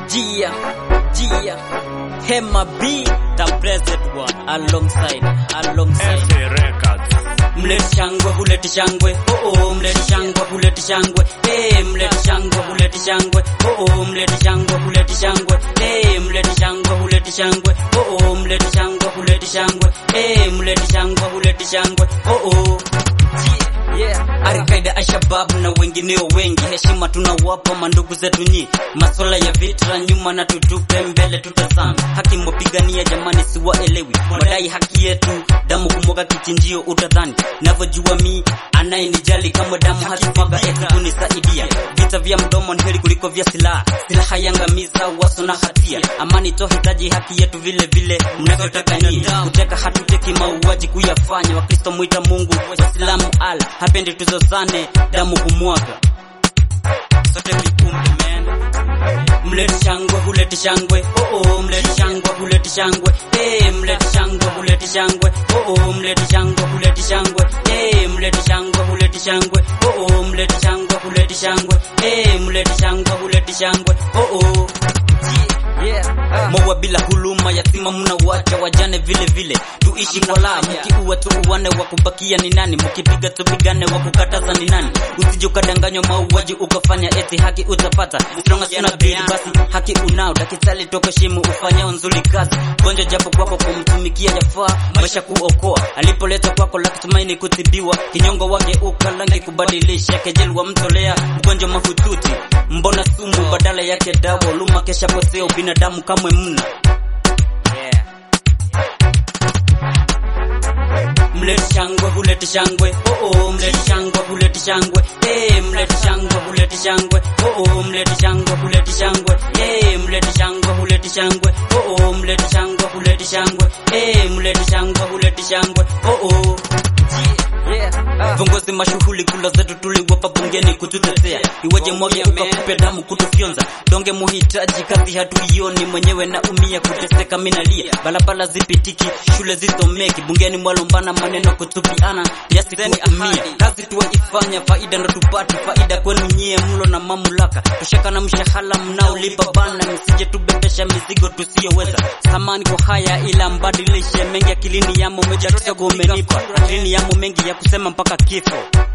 Gia, Hema B, the present one, alongside FA Records. Mleti shangwe, huleti shangwe, oh, mleti shangwe, huleti shangwe, mleti shangwe, huleti shangwe, oh, mleti shangwe, huleti shangwe, mleti shangwe, huleti shangwe, oh, mleti shangwe, huleti shangwe, mleti shangwe, huleti shangwe, oh. Al-Qaeda, Al-Shabaab na wengineo wengi, heshima tunawapa mandugu zetu nyi. Masuala ya vita nyuma na tutupe mbele tutazama. Haki mwapigania jamani siwaelewi. Madai haki yetu, damu kumwaga kichinjio utadhani. Navyojua mi, anayenijali kama damu hasimwaga eti kunisaidia. Vita vya mdomo ni heri kuliko vya silaha. Silaha yangamiza waso na hatia. Amani tohitaji haki yetu vile vile mnavyotaka nyinyi. Kuteka hatuteki mauaji kuyafanya. Wakristo muita Mungu, Waislamu Allah. Hapendi tuzozane, damu kumwaga. Sote vikumbe man. Mleti shangwe, huleti shangwe, oh, mleti shangwe, huleti shangwe, mleti shangwe, huleti shangwe, oh, mleti shangwe, huleti shangwe, mleti shangwe, huleti shangwe, oh, mleti shangwe, huleti shangwe, mleti shangwe, huleti shangwe, oh. Mwa bila huluma yatima mnawacha wajane vile vile. Tuishi kwa la mkiua tu uwane wa kubakia ni nani? Mkipiga tupigane wa kukataza ni nani? Usije ukadanganywa mauaji ukafanya eti haki utapata. Strong as una build basi haki unao. Dakitali toka shimu ufanya nzuri kazi. Gonja japo kwako kumtumikia yafaa maisha kuokoa. Alipoleta kwako la kutumaini kutibiwa. Kinyongo wake ukalangi kubadilisha. Kejeli wa mtolea mgonjwa mahututi. Mbona sumu badala yake dawa? Luma kesha poseo binadamu kamwe mna. Mleti shangwe, huleti shangwe, oh, mleti shangwe, huleti shangwe, mleti shangwe, huleti shangwe, oh, mleti shangwe, huleti shangwe, mleti shangwe, huleti shangwe, oh, mleti shangwe, huleti shangwe, mleti shangwe, huleti shangwe, oh. Viongozi mashuhuli kula zetu tuliwapa bungeni kututetea. Iweje mwage ukakupe damu kutufyonza. Donge muhitaji kazi hatuioni. Mwenyewe na umia kuteseka minalia. Balabala zipitiki, shule zisomeki. Bungeni mwalombana maneno kutupiana. Yasi kuumia, kazi tuwaifanya. Faida ndo tupati, faida kwenu nyie mlo na mamulaka. Tushaka na mshahala mnaolipa bana. Msije tubebesha mizigo tusiyoweza. Samani kwa haya ila mbadilishe. Mengi akilini yamo meja kidogo umenipa. Akilini yamo mengi ya kusema mpaka kifo.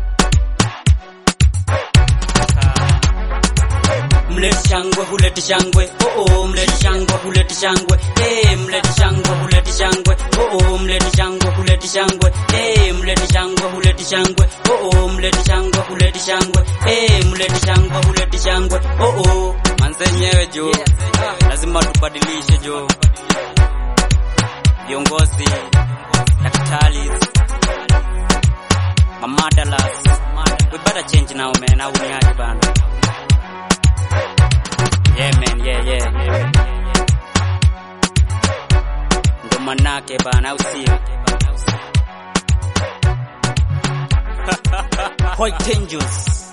Mleti shangwe, huleti shangwe, oh, mleti shangwe, huleti shangwe, mleti shangwe, huleti shangwe, oh, mleti shangwe, huleti shangwe, mleti shangwe, huleti shangwe, oh, mleti shangwe, huleti shangwe, mleti shangwe, huleti shangwe, oh. Manze nyewe jo, lazima tubadilishe jo. Viongozi, daktari, mamadalas, we better change now man, au ni aje bana. Yeah man, yeah. Ndo manake bana, au sio? Quite dangerous.